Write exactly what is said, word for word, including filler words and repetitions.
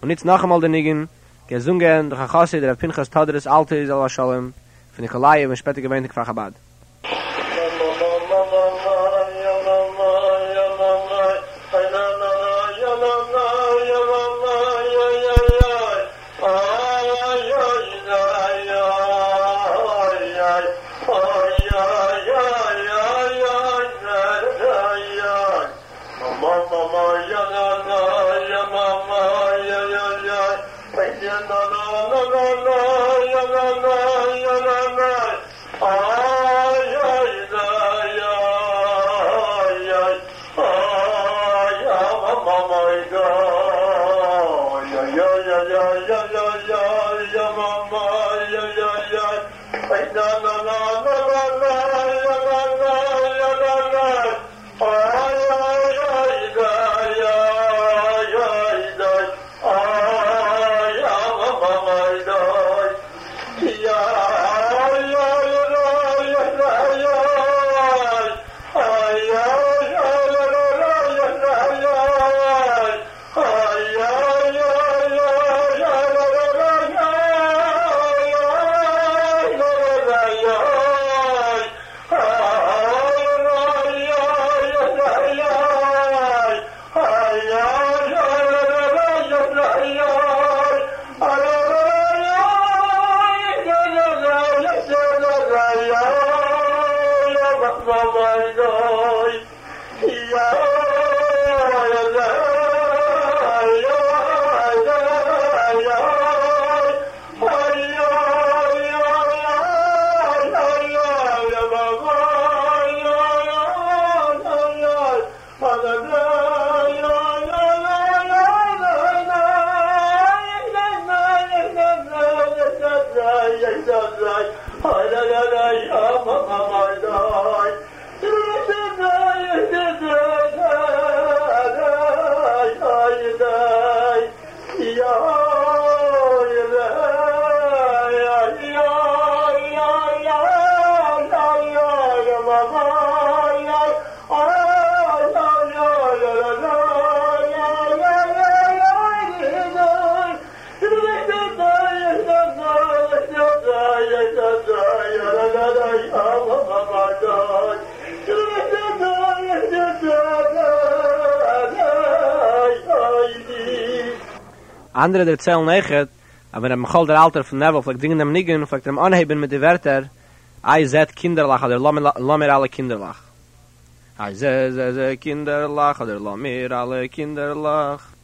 Und jetzt noch einmal den Nigen, gesungen durch Achassi, der Pinchas Tadris, Alte Israel Shalom, von Nikolai, und später gewähnt ich Chabad. Andere der Zellen nechet, aber der Machal der Alter von Neville, vielleicht dingen dem Nigen, vielleicht dem Anheben mit den Wörter, I Z Kinderlach, oder Lammer alle Kinderlach. I Z Z Kinderlach, oder Lammer alle Kinderlach.